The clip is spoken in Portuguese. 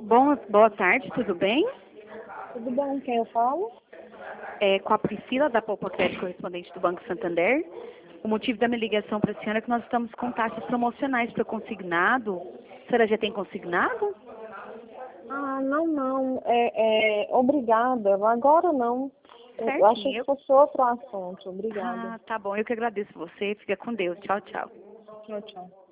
Boa tarde, tudo bem? Tudo bom, quem eu falo? Com a Priscila, da Poupa Crédito, correspondente do Banco Santander. O motivo da minha ligação para a senhora é que nós estamos com taxas promocionais para consignado. A senhora já tem consignado? Ah, não. Obrigada. Agora não. Eu achei que Certinho. fosse outro assunto. Obrigada. Tá bom. Eu que agradeço você. Fica com Deus. Tchau, tchau. Tchau, tchau.